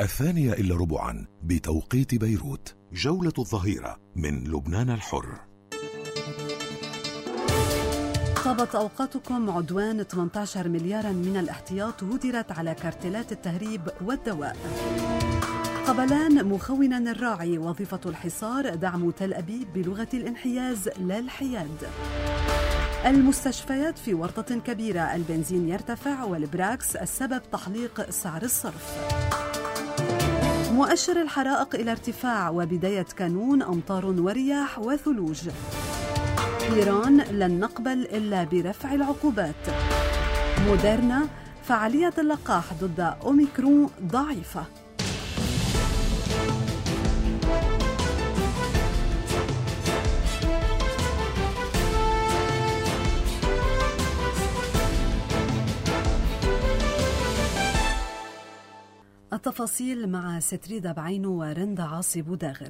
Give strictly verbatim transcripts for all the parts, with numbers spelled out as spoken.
الثانية إلا ربعا بتوقيت بيروت. جولة الظهيرة من لبنان الحر. طابت أوقاتكم. عدوان ثمانية عشر مليارا من الاحتياط هدرت على كارتلات التهريب والدواء. قبلان مخونا الراعي، وظيفة الحصار دعم تل أبيب بلغة الانحياز لا الحياد. المستشفيات في ورطة كبيرة، البنزين يرتفع والبراكس السبب تحليق سعر الصرف. مؤشر الحرائق إلى ارتفاع، وبداية كانون أمطار ورياح وثلوج. إيران لن نقبل إلا برفع العقوبات. موديرنا فعالية اللقاح ضد أوميكرون ضعيفة. التفاصيل مع ستريدا بعينو ورندا عاصي بوداغر.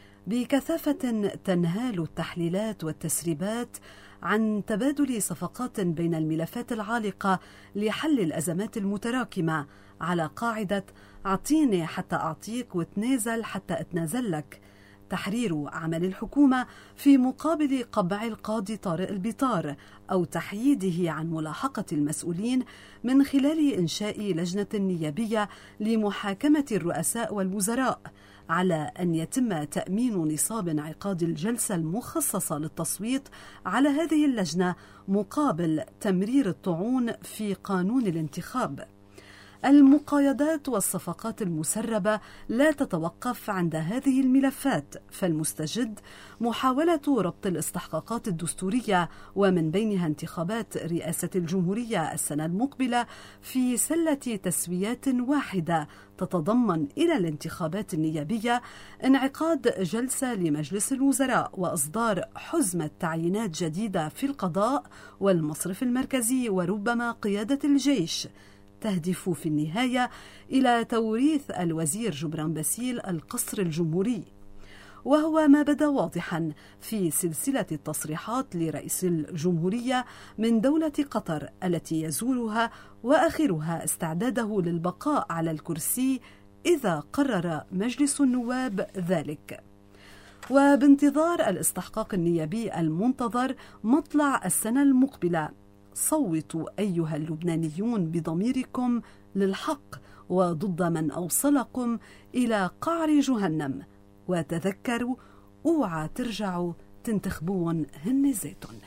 بكثافة تنهال التحليلات والتسريبات عن تبادل صفقات بين الملفات العالقة لحل الأزمات المتراكمة على قاعدة أعطيني حتى أعطيك وتنازل حتى أتنازل لك. تحرير عمل الحكومة في مقابل قبع القاضي طارق البطار أو تحييده عن ملاحقة المسؤولين من خلال إنشاء لجنة نيابية لمحاكمة الرؤساء والوزراء، على أن يتم تأمين نصاب انعقاد الجلسة المخصصة للتصويت على هذه اللجنة مقابل تمرير الطعون في قانون الانتخاب. المقايضات والصفقات المسربة لا تتوقف عند هذه الملفات، فالمستجد محاولة ربط الاستحقاقات الدستورية ومن بينها انتخابات رئاسة الجمهورية السنة المقبلة في سلة تسويات واحدة تتضمن إلى الانتخابات النيابية انعقاد جلسة لمجلس الوزراء وإصدار حزمة تعيينات جديدة في القضاء والمصرف المركزي وربما قيادة الجيش، تهدف في النهاية إلى توريث الوزير جبران باسيل القصر الجمهوري، وهو ما بدا واضحا في سلسلة التصريحات لرئيس الجمهورية من دولة قطر التي يزورها وآخرها استعداده للبقاء على الكرسي إذا قرر مجلس النواب ذلك. وبانتظار الاستحقاق النيابي المنتظر مطلع السنة المقبلة، صوتوا أيها اللبنانيون بضميركم للحق وضد من أوصلكم إلى قعر جهنم، وتذكروا اوعى ترجعوا تنتخبون هن زيتون.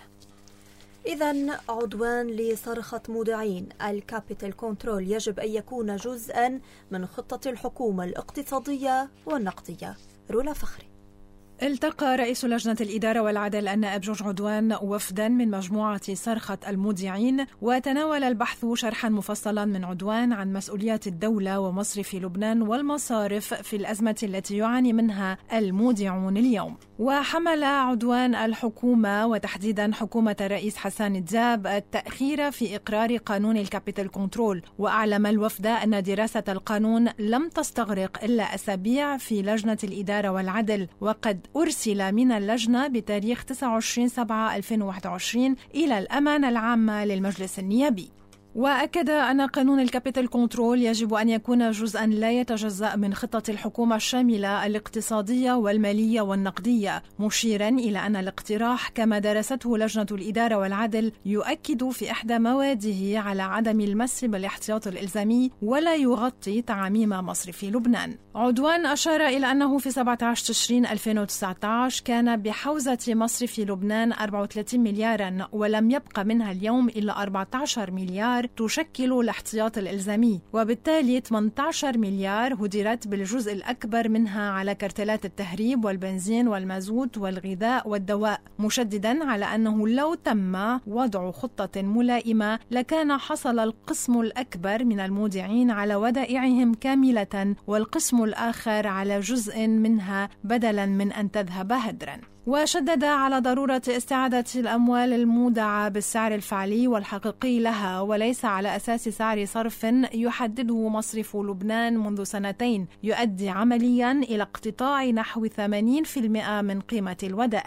إذن عدوان لصرخة مودعين، الكابيتال كنترول يجب أن يكون جزءا من خطة الحكومة الاقتصادية والنقدية. رولا فخري. التقى رئيس لجنة الإدارة والعدل النائب جورج عدوان وفدا من مجموعة صرخة المودعين، وتناول البحث شرحا مفصلا من عدوان عن مسؤوليات الدولة ومصرف لبنان والمصارف في الأزمة التي يعاني منها المودعون اليوم. وحمل عدوان الحكومة وتحديدا حكومة الرئيس حسان دياب التأخير في إقرار قانون الكابيتال كنترول، وأعلم الوفد أن دراسة القانون لم تستغرق إلا أسابيع في لجنة الإدارة والعدل، وقد أرسل من اللجنة بتاريخ تسعة وعشرين سبعة ألفين وواحد وعشرين إلى الأمانة العامة للمجلس النيابي. وأكد أن قانون الكابيتال كنترول يجب أن يكون جزءا لا يتجزأ من خطة الحكومة الشاملة الاقتصادية والمالية والنقدية، مشيرا إلى أن الاقتراح كما درسته لجنة الإدارة والعدل يؤكد في إحدى مواده على عدم المس بالاحتياط الإلزامي ولا يغطي تعاميم مصرف لبنان. عدوان أشار إلى أنه في سبعة عشر تشرين ألفين وتسعة عشر كان بحوزة مصرف لبنان أربعة وثلاثين مليارا، ولم يبقى منها اليوم إلا أربعة عشر مليار تشكل الاحتياط الإلزامي، وبالتالي ثمانية عشر مليار هدرت بالجزء الأكبر منها على كرتلات التهريب والبنزين والمازوت والغذاء والدواء، مشددا على أنه لو تم وضع خطة ملائمة لكان حصل القسم الأكبر من المودعين على ودائعهم كاملة والقسم الآخر على جزء منها بدلا من أن تذهب هدرا. وشدد على ضرورة استعادة الأموال المودعة بالسعر الفعلي والحقيقي لها، وليس على أساس سعر صرف يحدده مصرف لبنان منذ سنتين يؤدي عمليا إلى اقتطاع نحو ثمانين بالمئة من قيمة الودائع.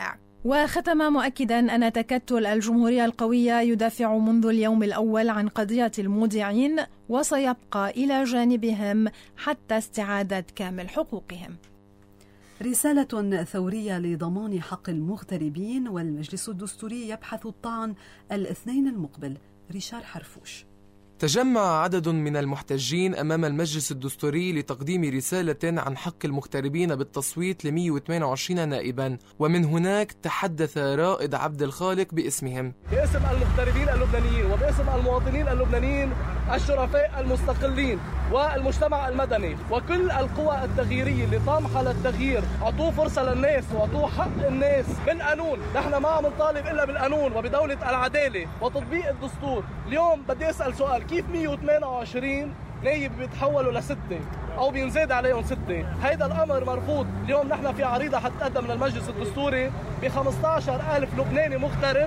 وختم مؤكدا أن تكتل الجمهورية القوية يدافع منذ اليوم الأول عن قضية المودعين وسيبقى إلى جانبهم حتى استعادة كامل حقوقهم. رسالة ثورية لضمان حق المغتربين، والمجلس الدستوري يبحث الطعن الاثنين المقبل. ريشار حرفوش. تجمع عدد من المحتجين أمام المجلس الدستوري لتقديم رسالة عن حق المغتربين بالتصويت ل مئة وثمانية وعشرين نائبا، ومن هناك تحدث رائد عبد الخالق باسمهم، باسم المغتربين اللبنانيين وباسم المواطنين اللبنانيين الشرفاء المستقلين والمجتمع المدني وكل القوى التغييرية اللي طامحة للتغيير. اعطوه فرصة للناس واعطوه حق الناس بالقانون. نحن ما عم نطالب إلا بالقانون وبدولة العدالة وتطبيق الدستور. اليوم بدي أسأل سؤال، كيف مئة وثمانية وعشرين نايب بيتحولوا لستة أو بينزاد عليهم ستة؟ هيدا الأمر مرفوض. اليوم نحن في عريضة حتقدم للمجلس الدستوري ب خمسة عشر ألف لبناني مغترب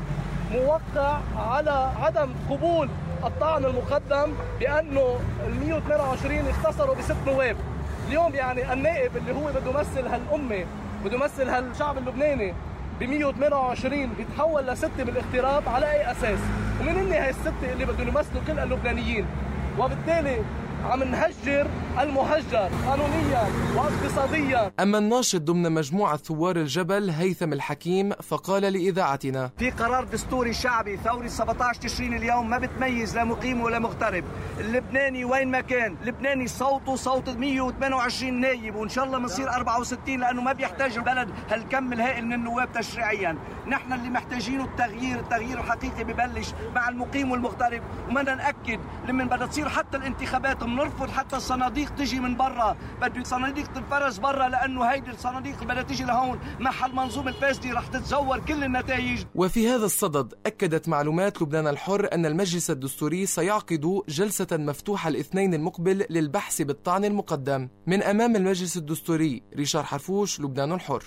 موقع على عدم قبول الطعن المقدم بأنه ال مئة وثمانية وعشرين اختصروا بست نواب. اليوم يعني النائب اللي هو بده يمثل هالأمة بده يمثل هالشعب اللبناني ب مئة وثمانية وعشرين بيتحول لستة بالاغتراب على أي أساس؟ ومن هن هاي الستة اللي بدهم يمثلوا كل اللبنانيين؟ وبالتالي عم نهجر المهجر قانونيا واقتصاديا. أما الناشط ضمن مجموعة ثوار الجبل هيثم الحكيم فقال لإذاعتنا: في قرار دستوري شعبي ثوري سبعة عشر تشرين اليوم ما بتميز لا مقيم ولا مغترب. اللبناني وين ما كان لبناني صوته صوت مئة وثمانية وعشرين نايب، وإن شاء الله بنصير أربعة وستين لأنه ما بيحتاج البلد هالكم الهائل من النواب تشريعيا. نحن اللي محتاجينه التغيير، التغيير الحقيقي ببلش مع المقيم والمغترب. ومدنا نأكد لما بدها تصير حتى الانتخابات نرفض حتى الصناديق تجي من برا، بده صناديق تنفرز برا لأنه هيدي الصناديق اللي بدها تجي لهون مع المنظومة الفاسدة رح تتزور كل النتائج. وفي هذا الصدد أكدت معلومات لبنان الحر أن المجلس الدستوري سيعقد جلسة مفتوحة الاثنين المقبل للبحث بالطعن المقدم. من أمام المجلس الدستوري، ريشار حرفوش، لبنان الحر.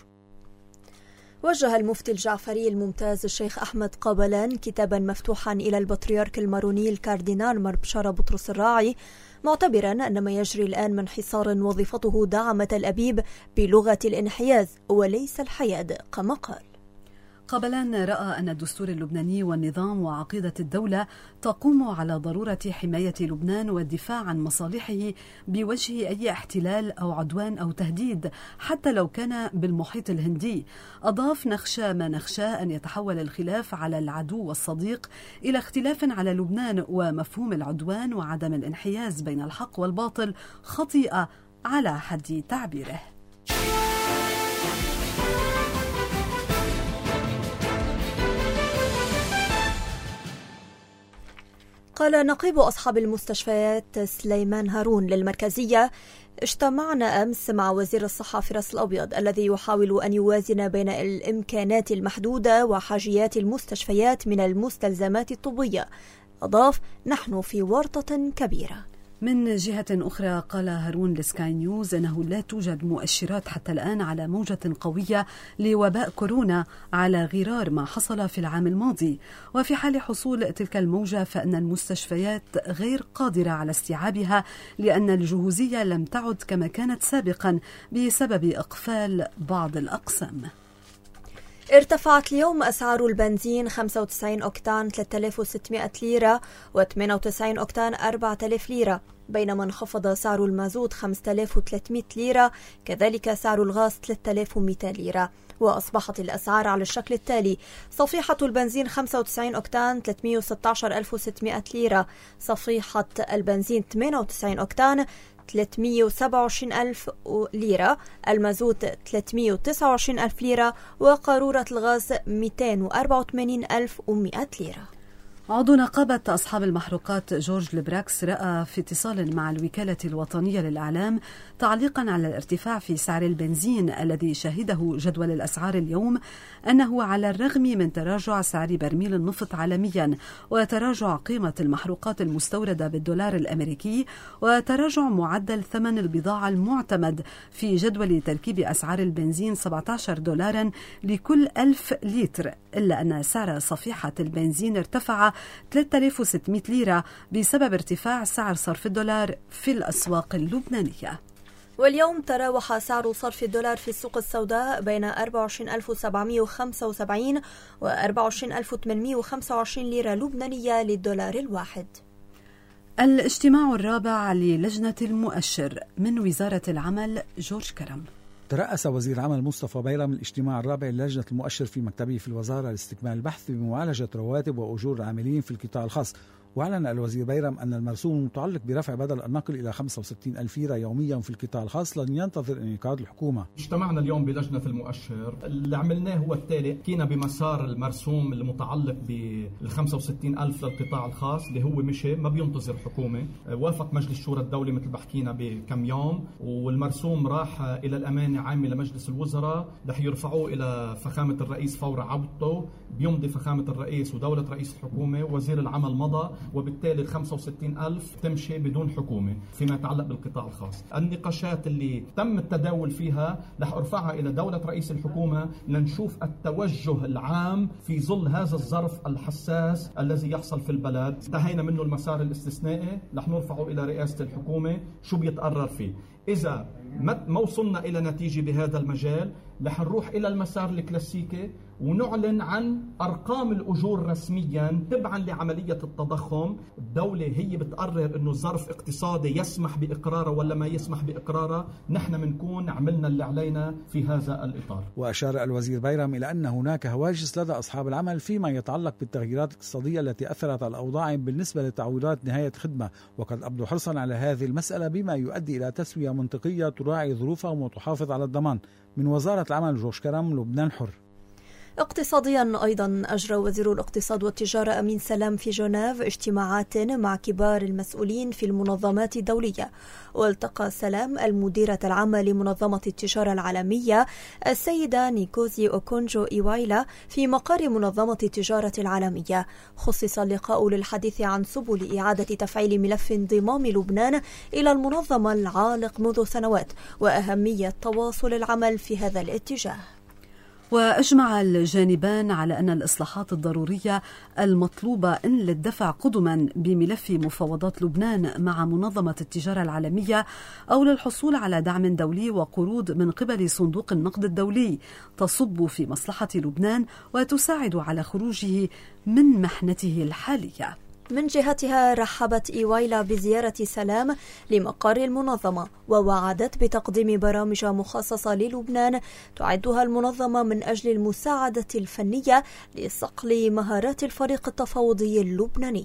وجه المفتي الجعفري الممتاز الشيخ أحمد قابلان كتابا مفتوحا إلى البطريرك الماروني الكاردينال مر بشارة بطرس الراعي، معتبرا أن ما يجري الآن من حصار وظيفته دعمة الأبيب بلغة الانحياز وليس الحياد كما قال. قابلان رأى أن الدستور اللبناني والنظام وعقيدة الدولة تقوم على ضرورة حماية لبنان والدفاع عن مصالحه بوجه أي احتلال أو عدوان أو تهديد حتى لو كان بالمحيط الهندي. أضاف: نخشى ما نخشاه أن يتحول الخلاف على العدو والصديق إلى اختلاف على لبنان، ومفهوم العدوان وعدم الانحياز بين الحق والباطل خطيئة على حد تعبيره. قال نقيب أصحاب المستشفيات سليمان هارون للمركزية: اجتمعنا أمس مع وزير الصحة فراس الأبيض الذي يحاول أن يوازن بين الإمكانات المحدودة وحاجيات المستشفيات من المستلزمات الطبية. أضاف: نحن في ورطة كبيرة. من جهة أخرى قال هارون لسكاي نيوز أنه لا توجد مؤشرات حتى الآن على موجة قوية لوباء كورونا على غرار ما حصل في العام الماضي، وفي حال حصول تلك الموجة فإن المستشفيات غير قادرة على استيعابها لأن الجهوزية لم تعد كما كانت سابقا بسبب إقفال بعض الأقسام. ارتفعت اليوم أسعار البنزين خمسة وتسعين أوكتان ثلاثة آلاف وستمائة ليرة وثمانية وتسعين أوكتان أربعة آلاف ليرة، بينما انخفض سعر المازوت خمسة آلاف وثلاثمائة ليرة، كذلك سعر الغاز ثلاثة آلاف ومئتين ليرة. وأصبحت الأسعار على الشكل التالي: صفيحة البنزين خمسة وتسعين أوكتان ثلاثمائة وستة عشر ألف وستمائة ليرة، صفيحة البنزين ثمانية وتسعين أوكتان ثلاثمائة وسبعة وعشرين ألف ليرة، المازوت ثلاثمائة وتسعة وعشرين ألف ليرة، وقارورة الغاز مئتين وأربعة وثمانين ألف ومئة ليرة. عضو نقابة أصحاب المحروقات جورج لبراكس رأى في اتصال مع الوكالة الوطنية للإعلام تعليقا على الارتفاع في سعر البنزين الذي شهده جدول الأسعار اليوم أنه على الرغم من تراجع سعر برميل النفط عالميا وتراجع قيمة المحروقات المستوردة بالدولار الأمريكي وتراجع معدل ثمن البضاعة المعتمد في جدول تركيب أسعار البنزين سبعة عشر دولارا لكل ألف لتر، إلا أن سعر صفيحة البنزين ارتفع ثلاثة آلاف وستمائة ليرة بسبب ارتفاع سعر صرف الدولار في الأسواق اللبنانية. واليوم تراوح سعر صرف الدولار في السوق السوداء بين أربعة وعشرين ألف وسبعمئة وخمسة وسبعين و أربعة وعشرين ألف وثمانمئة وخمسة وعشرين ليرة لبنانية للدولار الواحد. الاجتماع الرابع للجنة المؤشر من وزارة العمل جورج كرم. ترأس وزير العمل مصطفى بيرم الاجتماع الرابع للجنة المؤشر في مكتبه في الوزارة لاستكمال البحث بمعالجة رواتب وأجور العاملين في القطاع الخاص. وأعلن الوزير بيرم أن المرسوم المتعلق برفع بدل النقل إلى خمسة وستين ألف ليرة يوميا في القطاع الخاص لن ينتظر انعقاد الحكومة. اجتمعنا اليوم بلجنة المؤشر، اللي عملناه هو التالي: كينا بمسار المرسوم المتعلق بال خمسة وستين ألف للقطاع الخاص اللي هو مشي ما بينتظر حكومة. وافق مجلس شورى الدولة مثل ما حكينا بكم يوم، والمرسوم راح إلى الأمانة عامة لمجلس الوزراء، رح يرفعوه إلى فخامة الرئيس فور عودته. بيمضي فخامة الرئيس ودولة رئيس الحكومة ووزير العمل مضى، وبالتالي ال خمسة وستين ألف تمشي بدون حكومة فيما يتعلق بالقطاع الخاص. النقاشات اللي تم التداول فيها رح أرفعها إلى دولة رئيس الحكومة لنشوف التوجه العام في ظل هذا الظرف الحساس الذي يحصل في البلد. انتهينا منه المسار الاستثنائي، رح نرفعه إلى رئاسة الحكومة شو بيتقرر فيه. إذا ما وصلنا إلى نتيجة بهذا المجال رح نروح إلى المسار الكلاسيكي ونعلن عن أرقام الأجور رسميا تبعا لعملية التضخم. الدولة هي بتقرر إنه ظرف اقتصادي يسمح بإقراره ولا ما يسمح بإقراره، نحن بنكون عملنا اللي علينا في هذا الإطار. وأشار الوزير بيرم إلى أن هناك هواجس لدى أصحاب العمل فيما يتعلق بالتغييرات الاقتصادية التي أثرت على الأوضاع بالنسبة لتعويضات نهاية خدمة، وقد أبدوا حرصا على هذه المسألة بما يؤدي إلى تسوية منطقية تراعي ظروفهم وتحافظ على الضمان. من وزارة العمل جورج كرم، لبنان حر. اقتصاديا أيضا أجرى وزير الاقتصاد والتجارة أمين سلام في جنيف اجتماعات مع كبار المسؤولين في المنظمات الدولية. والتقى سلام المديرة العامة لمنظمة التجارة العالمية السيدة نيكوزي أوكونجو إيوايلا في مقر منظمة التجارة العالمية. خصص اللقاء للحديث عن سبل إعادة تفعيل ملف انضمام لبنان إلى المنظمة العالق منذ سنوات وأهمية تواصل العمل في هذا الاتجاه. وأجمع الجانبان على أن الإصلاحات الضرورية المطلوبة إن للدفع قدما بملف مفاوضات لبنان مع منظمة التجارة العالمية أو للحصول على دعم دولي وقروض من قبل صندوق النقد الدولي تصب في مصلحة لبنان وتساعد على خروجه من محنته الحالية. من جهتها رحبت إيوايلا بزيارة سلام لمقر المنظمة ووعدت بتقديم برامج مخصصة للبنان تعدها المنظمة من أجل المساعدة الفنية لصقل مهارات الفريق التفاوضي اللبناني.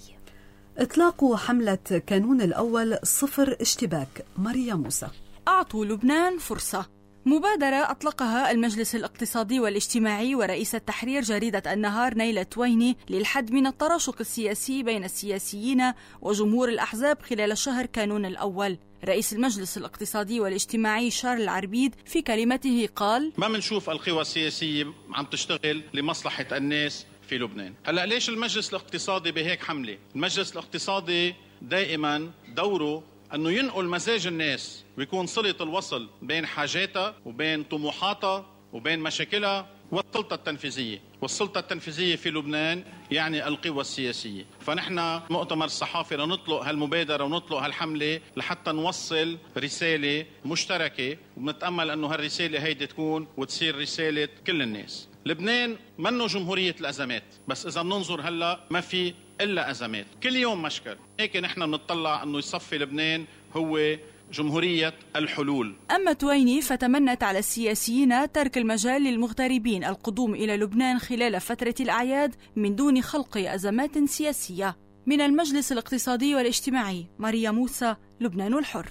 إطلاق حملة كانون الأول صفر اشتباك. ماريا موسى. أعطوا لبنان فرصة، مبادرة أطلقها المجلس الاقتصادي والاجتماعي ورئيس التحرير جريدة النهار نيلة تويني للحد من التراشق السياسي بين السياسيين وجمهور الأحزاب خلال شهر كانون الأول. رئيس المجلس الاقتصادي والاجتماعي شارل العربيد في كلمته قال: ما منشوف القوى السياسية عم تشتغل لمصلحة الناس في لبنان. هلأ ليش المجلس الاقتصادي بهيك حملة؟ المجلس الاقتصادي دائما دوره أنه ينقل مزاج الناس ويكون صلة الوصل بين حاجاتها وبين طموحاتها وبين مشاكلها والسلطة التنفيذية. والسلطة التنفيذية في لبنان يعني القوى السياسية. فنحن مؤتمر الصحافي لنطلق هالمبادرة ونطلق هالحملة لحتى نوصل رسالة مشتركة، وبنتأمل أنه هالرسالة هيدي تكون وتصير رسالة كل الناس. لبنان منه جمهورية الأزمات، بس إذا بننظر هلأ ما في إلا أزمات، كل يوم مشكل. هيك نحن بنطلع أنه يصفي لبنان هو جمهورية الحلول. أما تويني فتمنت على السياسيين ترك المجال للمغتربين القدوم إلى لبنان خلال فترة الأعياد من دون خلق أزمات سياسية. من المجلس الاقتصادي والاجتماعي، ماريا موسى، لبنان الحر.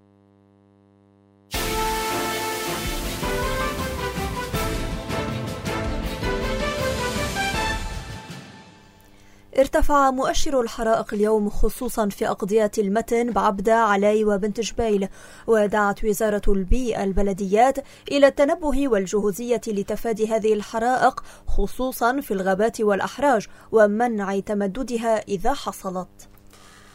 ارتفع مؤشر الحرائق اليوم خصوصا في أقضية المتن بعبدة علاي وبنت جبيل، ودعت وزارة البيئة البلديات إلى التنبه والجهوزية لتفادي هذه الحرائق خصوصا في الغابات والأحراج ومنع تمددها إذا حصلت.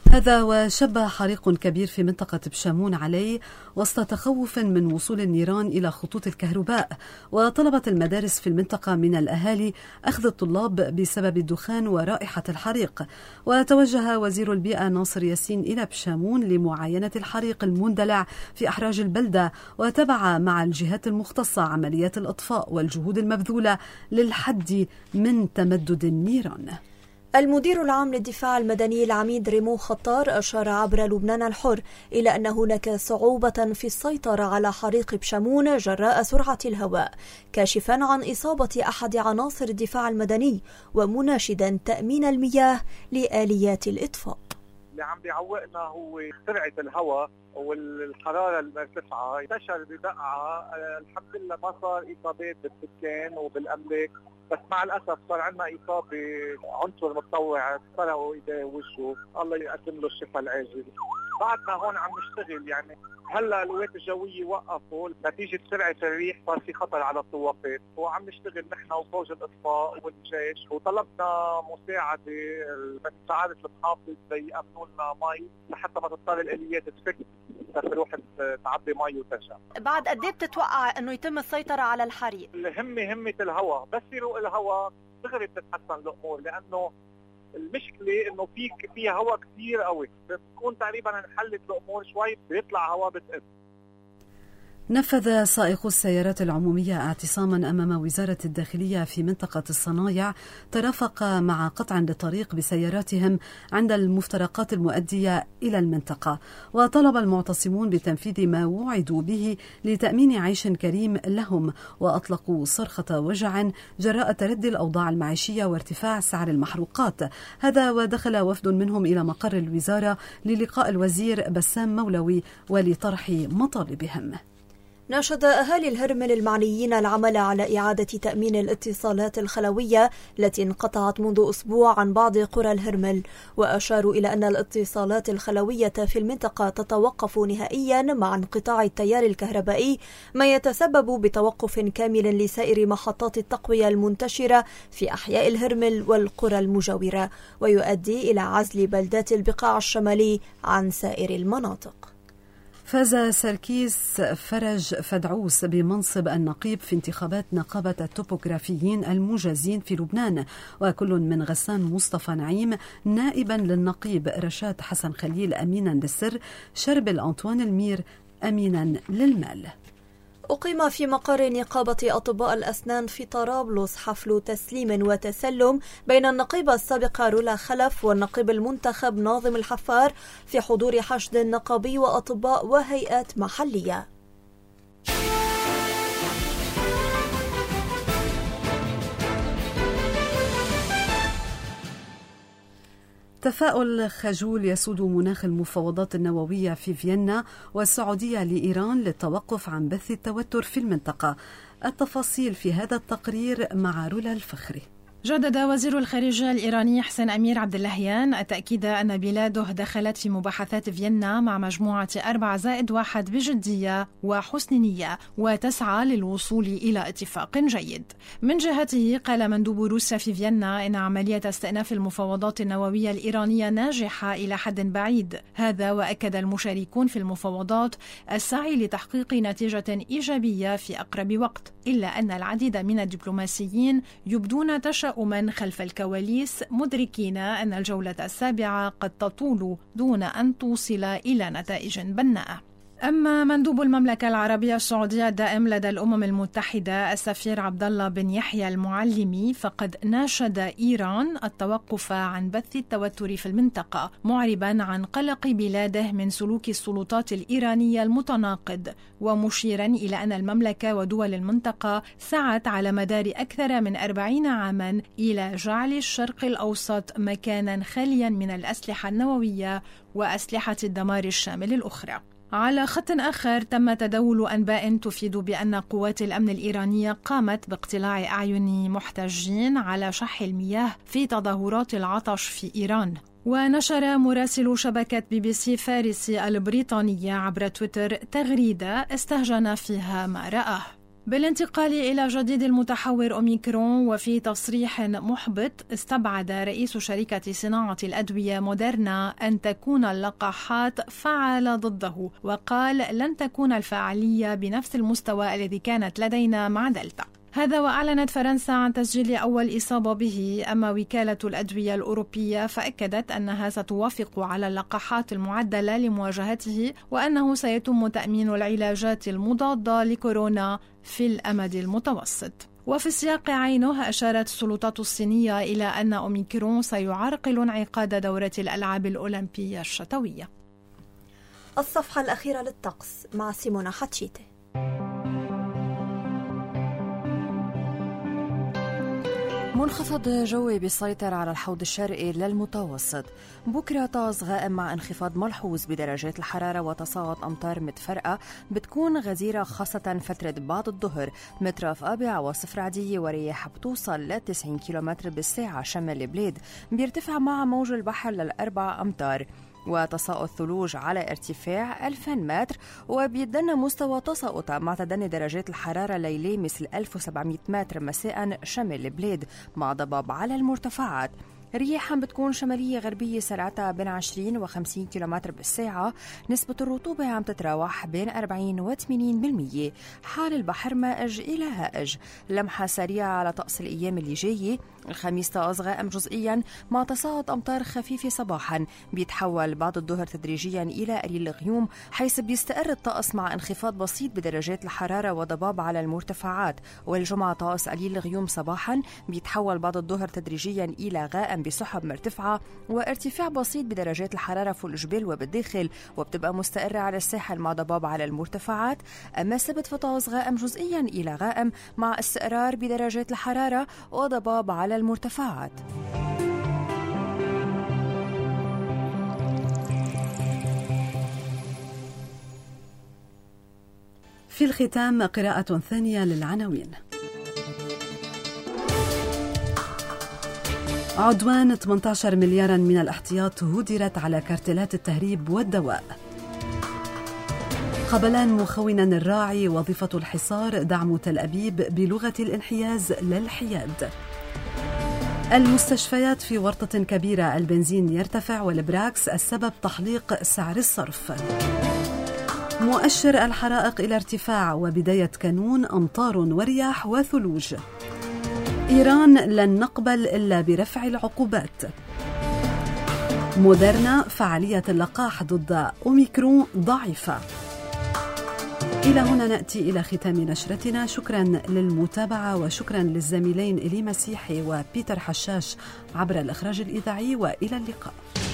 هذا وشب حريق كبير في منطقة بشامون عليه وسط تخوف من وصول النيران إلى خطوط الكهرباء. وطلبت المدارس في المنطقة من الأهالي أخذ الطلاب بسبب الدخان ورائحة الحريق. وتوجه وزير البيئة ناصر ياسين إلى بشامون لمعاينة الحريق المندلع في أحراج البلدة، وتابع مع الجهات المختصة عمليات الإطفاء والجهود المبذولة للحد من تمدد النيران. المدير العام للدفاع المدني العميد ريمو خطار أشار عبر لبنان الحر إلى أن هناك صعوبة في السيطرة على حريق بشامون جراء سرعة الهواء، كاشفا عن إصابة أحد عناصر الدفاع المدني ومناشدا تأمين المياه لآليات الإطفاء. اللي عم بيعوقنا هو سرعة الهواء والحرارة المرتفعة. انتشر ببقعة، الحمد لله ما صار إصابات بالسكان وبالأملاك، بس مع الأسف صار عندنا إصابة عنصر متطوع سرقوا إيديه ووجهه، الله يقدم له الشفاء العاجل. بعدنا هون عم نشتغل، يعني هلا القوات الجوية وقفوا نتيجة سرعة الريح، صار في خطر على الطوافات، وعم نشتغل نحن وفوج الإطفاء والجيش، وطلبنا مساعدة من سعادة المحافظ ليأمنوا لنا مي لحتى ما تضطر الآليات تفك تروح تعبي مي وترجع. بعد قد ايه بتتوقع انه يتم السيطرة على الحريق؟ الهمة همة الهواء، بس يروق الهواء دغري بتتحسن الأمور، لأنه المشكلة إنه في في هواء كثير قوي، بتكون تقريبا انحلت الأمور شوي، بيطلع هواء بتقل. نفذ سائقو السيارات العمومية اعتصاما أمام وزارة الداخلية في منطقة الصنايع ترافق مع قطع للطريق بسياراتهم عند المفترقات المؤدية إلى المنطقة. وطلب المعتصمون بتنفيذ ما وعدوا به لتأمين عيش كريم لهم، وأطلقوا صرخة وجع جراء تردي الأوضاع المعيشية وارتفاع سعر المحروقات. هذا ودخل وفد منهم إلى مقر الوزارة للقاء الوزير بسام مولوي ولطرح مطالبهم. ناشد أهالي الهرمل المعنيين العمل على إعادة تأمين الاتصالات الخلوية التي انقطعت منذ أسبوع عن بعض قرى الهرمل، وأشاروا إلى أن الاتصالات الخلوية في المنطقة تتوقف نهائيا مع انقطاع التيار الكهربائي، ما يتسبب بتوقف كامل لسائر محطات التقوية المنتشرة في أحياء الهرمل والقرى المجاورة، ويؤدي إلى عزل بلدات البقاع الشمالي عن سائر المناطق. فاز سركيس فرج فدعوس بمنصب النقيب في انتخابات نقابة التوبوغرافيين المجازين في لبنان، وكل من غسان مصطفى نعيم نائبا للنقيب، رشاد حسن خليل أمينا للسر، شربل أنطوان المير أمينا للمال. أقيم في مقر نقابة أطباء الأسنان في طرابلس حفل تسليم وتسلم بين النقيبة السابقة رولا خلف والنقيب المنتخب ناظم الحفار في حضور حشد نقابي وأطباء وهيئات محلية. تفاؤل خجول يسود مناخ المفاوضات النووية في فيينا والسعودية لإيران للتوقف عن بث التوتر في المنطقة. التفاصيل في هذا التقرير مع رولا الفخري. جدد وزير الخارجية الإيراني حسين أمير عبد اللهيان التأكيد أن بلاده دخلت في مباحثات فيينا مع مجموعة أربعة زائد واحد بجدية وحسن نية وتسعى للوصول إلى اتفاق جيد. من جهته قال مندوب روسيا في فيينا إن عملية استئناف المفاوضات النووية الإيرانية ناجحة إلى حد بعيد. هذا وأكد المشاركون في المفاوضات السعي لتحقيق نتيجة إيجابية في أقرب وقت، إلا أن العديد من الدبلوماسيين يبدون تشاؤما خلف الكواليس، مدركين أن الجولة السابعة قد تطول دون أن توصل إلى نتائج بناءة. أما مندوب المملكة العربية السعودية الدائم لدى الأمم المتحدة السفير عبد الله بن يحيى المعلمي فقد ناشد إيران التوقف عن بث التوتر في المنطقة، معربا عن قلق بلاده من سلوك السلطات الإيرانية المتناقض، ومشيرا إلى أن المملكة ودول المنطقة سعت على مدار أكثر من أربعين عاما إلى جعل الشرق الأوسط مكانا خاليا من الأسلحة النووية وأسلحة الدمار الشامل الأخرى. على خط آخر تم تداول أنباء تفيد بأن قوات الأمن الإيرانية قامت باقتلاع أعين محتجين على شح المياه في تظاهرات العطش في إيران. ونشر مراسل شبكة بي بي سي فارسي البريطانية عبر تويتر تغريدة استهجن فيها ما رآه. بالانتقال إلى جديد المتحور أوميكرون، وفي تصريح محبط استبعد رئيس شركة صناعة الأدوية موديرنا أن تكون اللقاحات فعالة ضده، وقال لن تكون الفاعلية بنفس المستوى الذي كانت لدينا مع دلتا. هذا وأعلنت فرنسا عن تسجيل أول إصابة به، أما وكالة الأدوية الأوروبية فأكدت أنها ستوافق على اللقاحات المعدلة لمواجهته، وأنه سيتم تأمين العلاجات المضادة لكورونا في الأمد المتوسط. وفي سياق عينه أشارت السلطات الصينية إلى أن أوميكرون سيعرقل انعقاد دورة الألعاب الأولمبية الشتوية. الصفحة الأخيرة للطقس مع سيمونا حتشيتي. منخفض جوي بيسيطر على الحوض الشرقي للمتوسط. بكرة طقس غائم مع انخفاض ملحوظ بدرجات الحرارة وتساقط أمطار متفرقة بتكون غزيرة خاصة فترة بعد الظهر، مترافقة بعواصف رعدية ورياح بتوصل ل تسعين كيلومتر بالساعة شمال البلاد، بيرتفع مع موج البحر للأربع أمتار، وتساقط ثلوج على ارتفاع ألفين متر، وبيدنا مستوى تساقط مع تدني درجات الحرارة ليلي مثل ألف وسبعمائة متر مساء شمال البلاد مع ضباب على المرتفعات. رياح بتكون شمالية غربية سرعتها بين عشرين وخمسين كيلومتر بالساعة، نسبة الرطوبة عم تتراوح بين أربعين وثمانين بالمية. حال البحر مائج إلى هائج. لمحة سريعة على طقس الأيام اللي جاية. الخميس طقس غائم جزئيا مع تساقط أمطار خفيفة صباحا، بيتحول بعد الظهر تدريجيا إلى قليل الغيوم، حيث بيستقر الطقس مع انخفاض بسيط بدرجات الحرارة وضباب على المرتفعات. والجمعة طقس قليل الغيوم صباحا، بيتحول بعد الظهر تدريجيا إلى غائم بسحب مرتفعة وارتفاع بسيط بدرجات الحرارة فوق الجبال وبالداخل، وبتبقى مستقرة على الساحل مع ضباب على المرتفعات. أما السبت فطقس غائم جزئيا إلى غائم مع استقرار بدرجات الحرارة وضباب على المرتفعات. في الختام قراءة ثانية للعناوين. عدوان ثمانية عشر مليارا من الاحتياط هدرت على كارتلات التهريب والدواء. قبلان مخونا الراعي وظيفة الحصار دعم تل أبيب بلغة الانحياز للحياد. المستشفيات في ورطة كبيرة، البنزين يرتفع والبراكس السبب تحليق سعر الصرف. مؤشر الحرائق إلى ارتفاع وبداية كانون أمطار ورياح وثلوج. إيران لن نقبل إلا برفع العقوبات. موديرنا فعالية اللقاح ضد أوميكرون ضعيفة. إلى هنا نأتي إلى ختام نشرتنا. شكرا للمتابعة وشكرا للزميلين إلي مسيحي وبيتر حشاش عبر الإخراج الإذاعي، وإلى اللقاء.